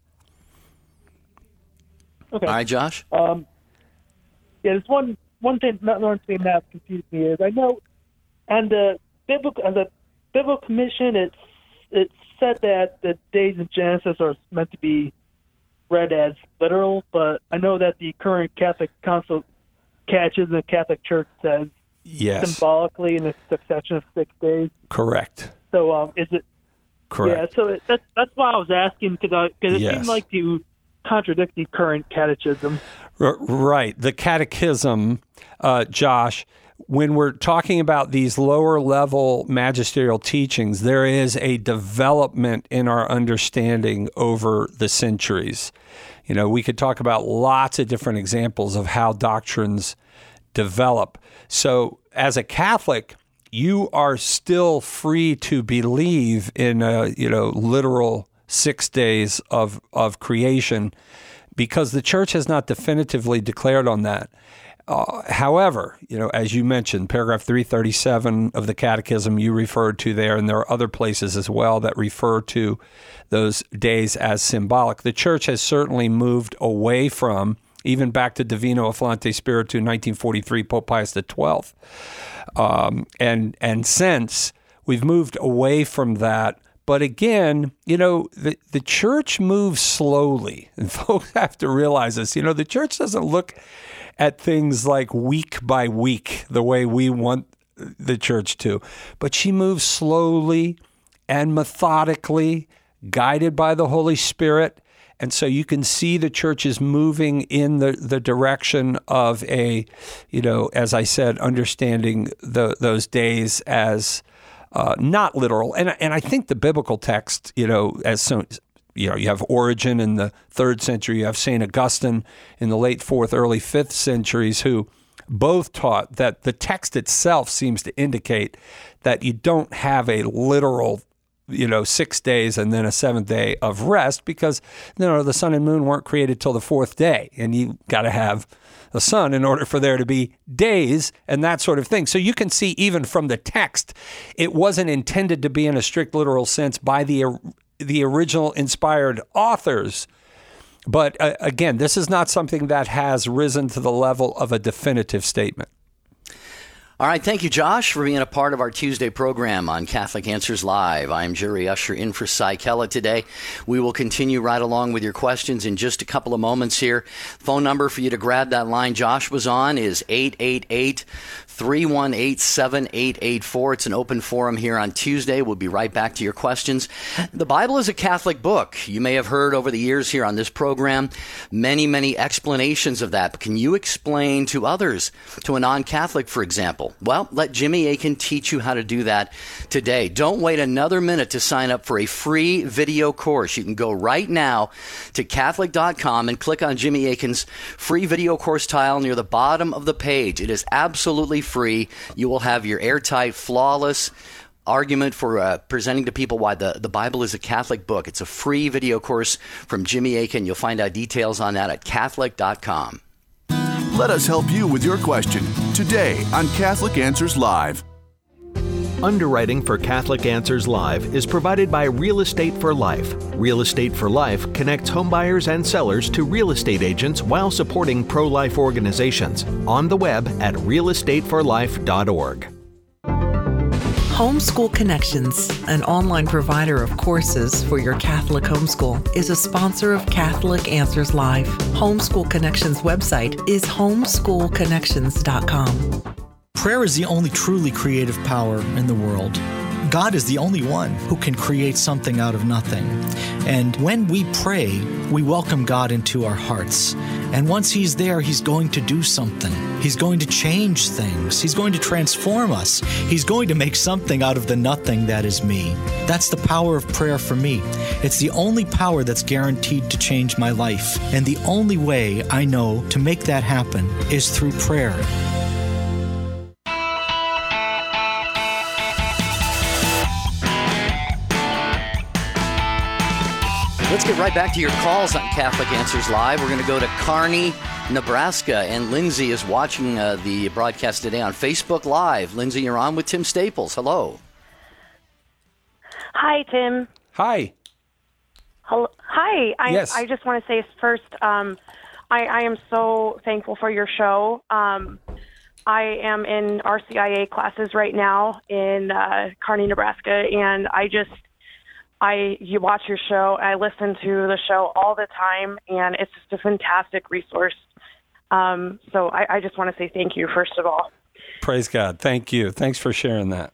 Okay. All right, Josh? Um, yeah, there's one one thing, not one thing that confused me is I know, on the biblical, on the biblical commission, it's it said that the days in Genesis are meant to be read as literal, but I know that the current Catholic Council Catechism, the Catholic Church says yes. symbolically in a succession of six days. Correct. So um, is it? Correct. Yeah. So it, that's that's why I was asking because because it Yes. seemed like you contradict the current catechism. R- right. The catechism, uh, Josh, when we're talking about these lower level magisterial teachings, there is a development in our understanding over the centuries. You know, we could talk about lots of different examples of how doctrines develop. So as a Catholic, you are still free to believe in a, you know, literal six days of, of creation because the church has not definitively declared on that. Uh, however, you know, as you mentioned, paragraph three thirty-seven of the Catechism you referred to there, and there are other places as well that refer to those days as symbolic. The church has certainly moved away from, even back to Divino Afflante Spiritu, nineteen forty-three, Pope Pius the twelfth. Um, and, and since, we've moved away from that. But again, you know, the, the church moves slowly, and folks have to realize this. You know, the church doesn't look at things like week by week the way we want the church to, but she moves slowly and methodically, guided by the Holy Spirit. And so you can see the church is moving in the, the direction of a, you know, as I said, understanding the, those days as Uh, not literal. And and I think the biblical text, you know, as so, you know, you have Origen in the third century, you have Saint Augustine in the late fourth, early fifth centuries, who both taught that the text itself seems to indicate that you don't have a literal, you know, six days and then a seventh day of rest because, you know, the sun and moon weren't created till the fourth day, and you got to have the sun in order for there to be days and that sort of thing. So you can see even from the text, it wasn't intended to be in a strict literal sense by the the original inspired authors. But uh, again, this is not something that has risen to the level of a definitive statement. All right. Thank you, Josh, for being a part of our Tuesday program on Catholic Answers Live. I'm Jerry Usher in for Cy Kella today. We will continue right along with your questions in just a couple of moments here. Phone number for you to grab that line Josh was on is eight eight eight, three one eight, seven eight eight four. It's an open forum here on Tuesday. We'll be right back to your questions. The Bible is a Catholic book. You may have heard over the years here on this program many, many explanations of that. But can you explain to others, to a non-Catholic, for example? Well, let Jimmy Akin teach you how to do that today. Don't wait another minute to sign up for a free video course. You can go right now to Catholic dot com and click on Jimmy Akin's free video course tile near the bottom of the page. It is absolutely free. You will have your airtight, flawless argument for uh, presenting to people why the, the Bible is a Catholic book. It's a free video course from Jimmy Akin. You'll find out details on that at Catholic dot com. Let us help you with your question today on Catholic Answers Live. Underwriting for Catholic Answers Live is provided by Real Estate for Life. Real Estate for Life connects homebuyers and sellers to real estate agents while supporting pro-life organizations. On the web at real estate for life dot org. Homeschool Connections, an online provider of courses for your Catholic homeschool, is a sponsor of Catholic Answers Live. Homeschool Connections website is homeschool connections dot com. Prayer is the only truly creative power in the world. God is the only one who can create something out of nothing. And when we pray, we welcome God into our hearts. And once He's there, He's going to do something. He's going to change things. He's going to transform us. He's going to make something out of the nothing that is me. That's the power of prayer for me. It's the only power that's guaranteed to change my life. And the only way I know to make that happen is through prayer. Let's get right back to your calls on Catholic Answers Live. We're going to go to Kearney, Nebraska, and Lindsay is watching uh, the broadcast today on Facebook Live. Lindsay, you're on with Tim Staples. Hello. Hi, Tim. Hi. Hello. Hi. I, Yes. I just want to say first, um, I, I am so thankful for your show. Um, I am in R C I A classes right now in uh, Kearney, Nebraska, and I just, I you watch your show. I listen to the show all the time, and it's just a fantastic resource. Um, so I, I just want to say thank you, first of all. Praise God. Thank you. Thanks for sharing that.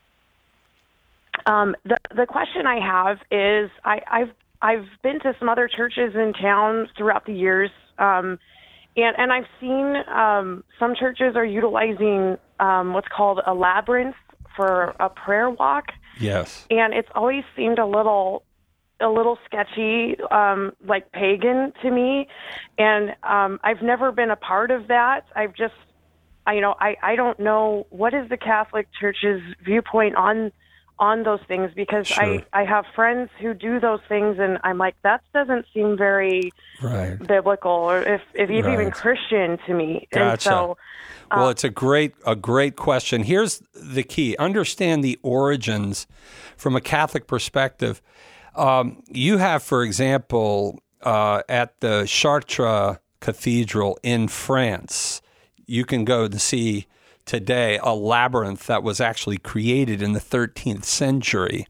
Um, the the question I have is I, I've I've been to some other churches in town throughout the years, um, and and I've seen um, some churches are utilizing um, what's called a labyrinth for a prayer walk. Yes. And it's always seemed a little a little sketchy, um, like pagan to me, and um, I've never been a part of that. I've just, I, you know, I, I don't know what is the Catholic Church's viewpoint on on those things, because Sure. I, I have friends who do those things, and I'm like, that doesn't seem very right. biblical, or if, if even Right. Christian to me. Gotcha. And so, well, it's a great a great question. Here's the key: understand the origins from a Catholic perspective. Um, you have, for example, uh, at the Chartres Cathedral in France, you can go to see today a labyrinth that was actually created in the thirteenth century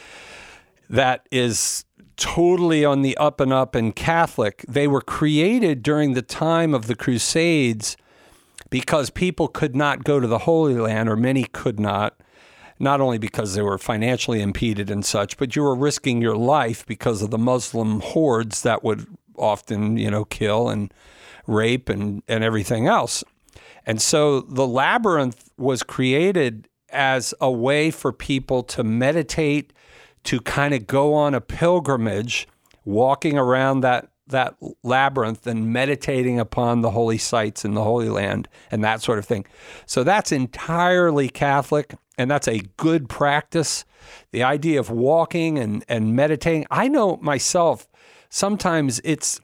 that is totally on the up and up and Catholic. They were created during the time of the Crusades because people could not go to the Holy Land, or many could not, not only because they were financially impeded and such, but you were risking your life because of the Muslim hordes that would often, you know, kill and rape and, and everything else. And so the labyrinth was created as a way for people to meditate, to kind of go on a pilgrimage, walking around that that labyrinth and meditating upon the holy sites in the Holy Land and that sort of thing. So that's entirely Catholic, and that's a good practice. The idea of walking and, and meditating. I know myself, sometimes it's,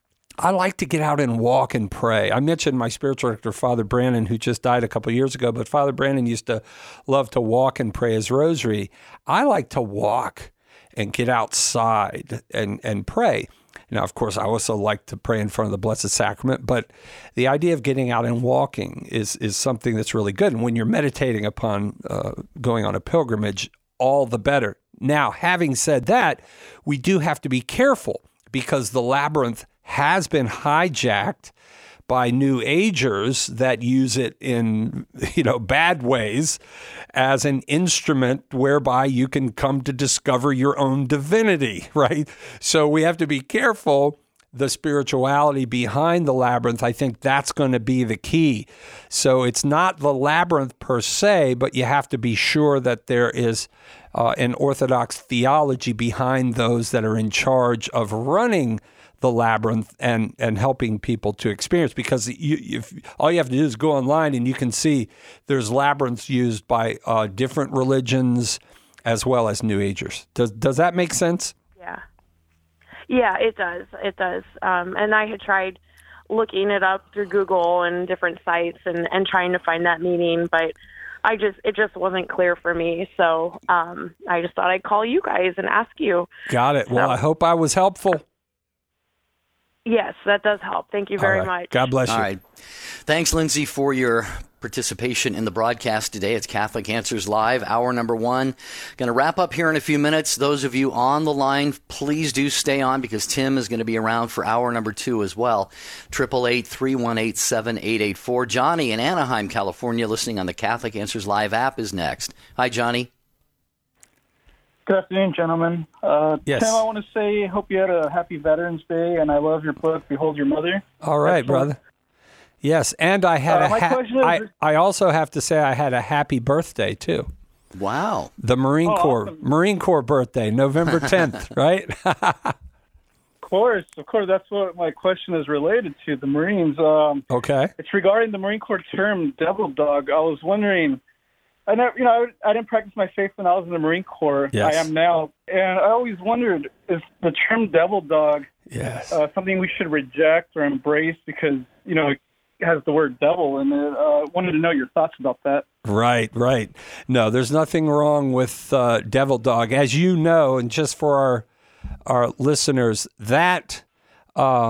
I like to get out and walk and pray. I mentioned my spiritual director, Father Brandon, who just died a couple of years ago, but Father Brandon used to love to walk and pray his rosary. I like to walk and get outside and, and pray. Now, of course, I also like to pray in front of the Blessed Sacrament, but the idea of getting out and walking is is something that's really good. And when you're meditating upon uh, going on a pilgrimage, all the better. Now, having said that, we do have to be careful, because the labyrinth has been hijacked by New Agers that use it in, you know, bad ways as an instrument whereby you can come to discover your own divinity, right? So we have to be careful. The spirituality behind the labyrinth, I think that's going to be the key. So it's not the labyrinth per se, but you have to be sure that there is uh, an Orthodox theology behind those that are in charge of running the labyrinth and, and helping people to experience, because you, if, all you have to do is go online and you can see there's labyrinths used by uh, different religions as well as New Agers. Does does that make sense? Yeah. Yeah, it does. It does. Um, and I had tried looking it up through Google and different sites and, and trying to find that meaning, but I just it just wasn't clear for me. So um, I just thought I'd call you guys and ask you. Got it. Well, So- I hope I was helpful. Yes, that does help. Thank you very All right. much. God bless you. All right. Thanks, Lindsay, for your participation in the broadcast today. It's Catholic Answers Live, hour number one. Going to wrap up here in a few minutes. Those of you on the line, please do stay on, because Tim is going to be around for hour number two as well. eight eight eight, three one eight, seven eight eight four. Johnny in Anaheim, California, listening on the Catholic Answers Live app is next. Hi, Johnny. Good afternoon, gentlemen. Uh, Yes. Tim, I want to say, hope you had a happy Veterans Day, and I love your book, Behold Your Mother. All right, Excellent. brother. Yes, and I had Uh, a my ha- question is- I, I also have to say I had a happy birthday too. Wow. The Marine Oh, Corps awesome. Marine Corps birthday, November tenth, right? Of course, of course. That's what my question is related to, the Marines. Um, Okay. It's regarding the Marine Corps term devil dog. I was wondering, I never, you know, I, I didn't practice my faith when I was in the Marine Corps. Yes. I am now. And I always wondered, is the term devil dog yes. uh, something we should reject or embrace because, you know, it has the word devil in it? I uh, wanted to know your thoughts about that. Right, right. No, there's nothing wrong with uh, devil dog. As you know, and just for our our listeners, that um,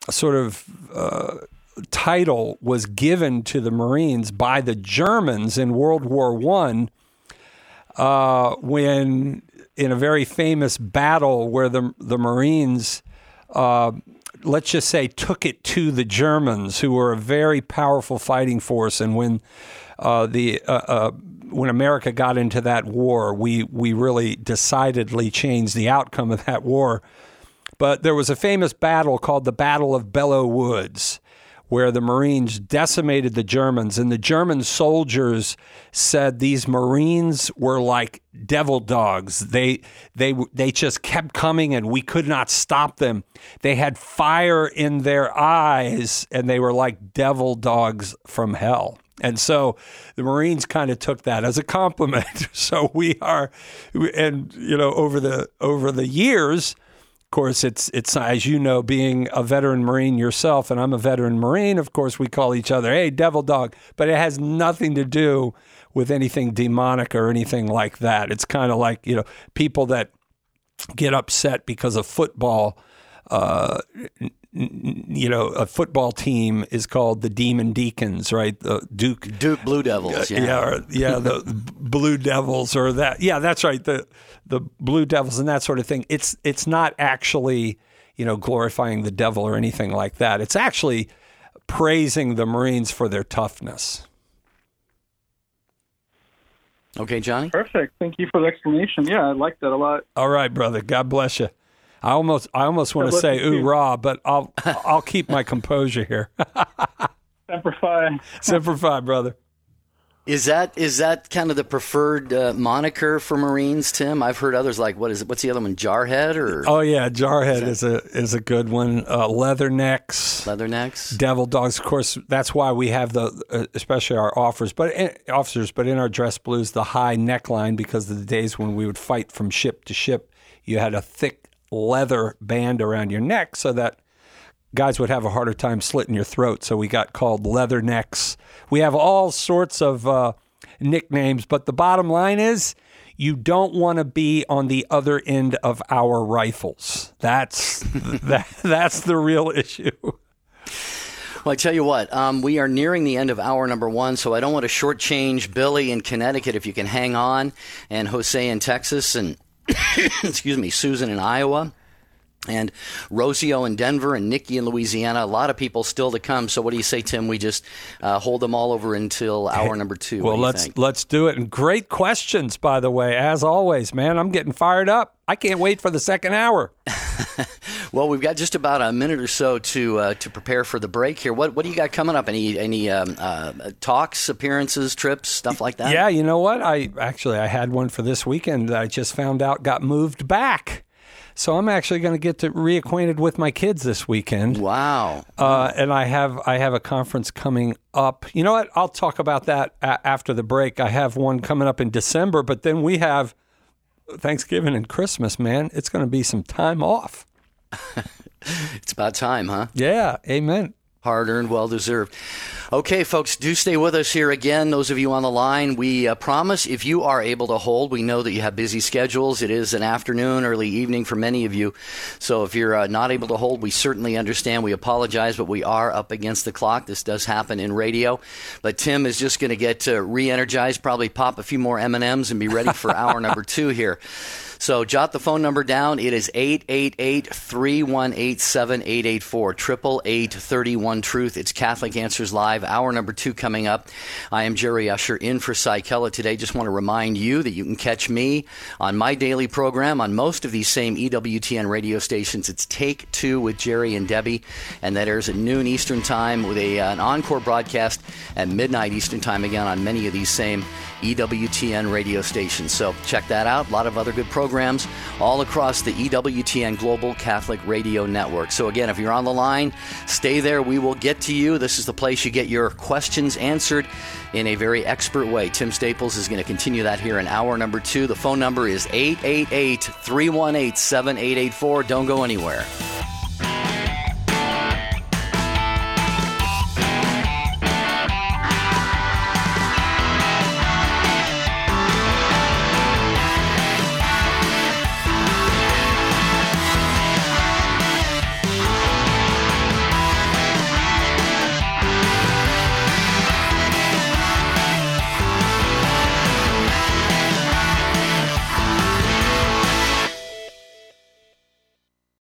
sort of uh, title was given to the Marines by the Germans in World War One, uh, when in a very famous battle where the the Marines, uh, let's just say, took it to the Germans, who were a very powerful fighting force, and when uh, the uh, uh, when America got into that war, we we really decidedly changed the outcome of that war. But there was a famous battle called the Battle of Belleau Woods, where the Marines decimated the Germans, and the German soldiers said these Marines were like devil dogs. They they they just kept coming, and we could not stop them. They had fire in their eyes, and they were like devil dogs from hell. And so the Marines kind of took that as a compliment. So we are, and you know, over the over the years. Of course, it's, it's as you know, being a veteran Marine yourself, and I'm a veteran Marine, of course, we call each other, hey, devil dog. But it has nothing to do with anything demonic or anything like that. It's kind of like, you know, people that get upset because of football, uh, you know, a football team is called the Demon Deacons, right? The Duke Duke Blue Devils, yeah. Yeah, or, yeah, the Blue Devils or that. Yeah, that's right. The the Blue Devils and that sort of thing. It's it's not actually, you know, glorifying the devil or anything like that. It's actually praising the Marines for their toughness. Okay, Johnny? Perfect. Thank you for the explanation. Yeah, I like that a lot. All right, brother. God bless you. I almost, I almost want to say "ooh rah," but I'll, I'll keep my composure here. Semper Fi. Semper Fi, brother. Is that is that kind of the preferred uh, moniker for Marines, Tim? I've heard others like what is it? What's the other one? Jarhead or? Oh yeah, Jarhead is, is a is a good one. Uh, Leathernecks. Leathernecks. Devil dogs. Of course, that's why we have the, uh, especially our officers, but in, officers, but in our dress blues, the high neckline, because of the days when we would fight from ship to ship, you had a thick leather band around your neck so that guys would have a harder time slitting your throat. So we got called Leathernecks. We have all sorts of uh, nicknames, but the bottom line is you don't want to be on the other end of our rifles. That's that, that's the real issue. Well, I tell you what, um, we are nearing the end of hour number one, so I don't want to shortchange Billy in Connecticut if you can hang on, and Jose in Texas, and excuse me, Susan in Iowa, and Rosio in Denver, and Nikki in Louisiana. A lot of people still to come. So what do you say, Tim? We just uh, hold them all over until hour number two. Well, let's think? let's do it. And great questions, by the way, as always, man. I'm getting fired up. I can't wait for the second hour. Well, we've got just about a minute or so to uh, to prepare for the break here. What what do you got coming up? Any any um, uh, talks, appearances, trips, stuff like that? Yeah, you know what? I actually I had one for this weekend that I just found out got moved back. So I'm actually going to get to reacquainted with my kids this weekend. Wow! Uh, and I have I have a conference coming up. You know what? I'll talk about that a- after the break. I have one coming up in December, but then we have Thanksgiving and Christmas. Man, it's going to be some time off. It's about time, huh? Yeah. Amen. Hard-earned, well-deserved. Okay, folks, do stay with us here again. Those of you on the line, we uh, promise if you are able to hold, we know that you have busy schedules. It is an afternoon, early evening for many of you. So if you're uh, not able to hold, we certainly understand. We apologize, but we are up against the clock. This does happen in radio. But Tim is just going to get uh, re-energized, probably pop a few more M and M's and be ready for hour number two here. So jot the phone number down. It is eight eight eight, three one eight, seven eight eight four, eight eight eight, three one, truth. It's Catholic Answers Live, hour number two coming up. I am Jerry Usher in for Cy Kella today. Just want to remind you that you can catch me on my daily program on most of these same E W T N radio stations. It's Take Two with Jerry and Debbie, and that airs at noon Eastern Time with a, uh, an encore broadcast at midnight Eastern Time again on many of these same E W T N radio stations. So check that out. A lot of other good programs. Programs all across the E W T N Global Catholic Radio Network. So again, if you're on the line, stay there. We will get to you. This is the place you get your questions answered in a very expert way. Tim Staples is going to continue that here in hour number two. The phone number is eight eight eight, three one eight, seven eight eight four. Don't go anywhere.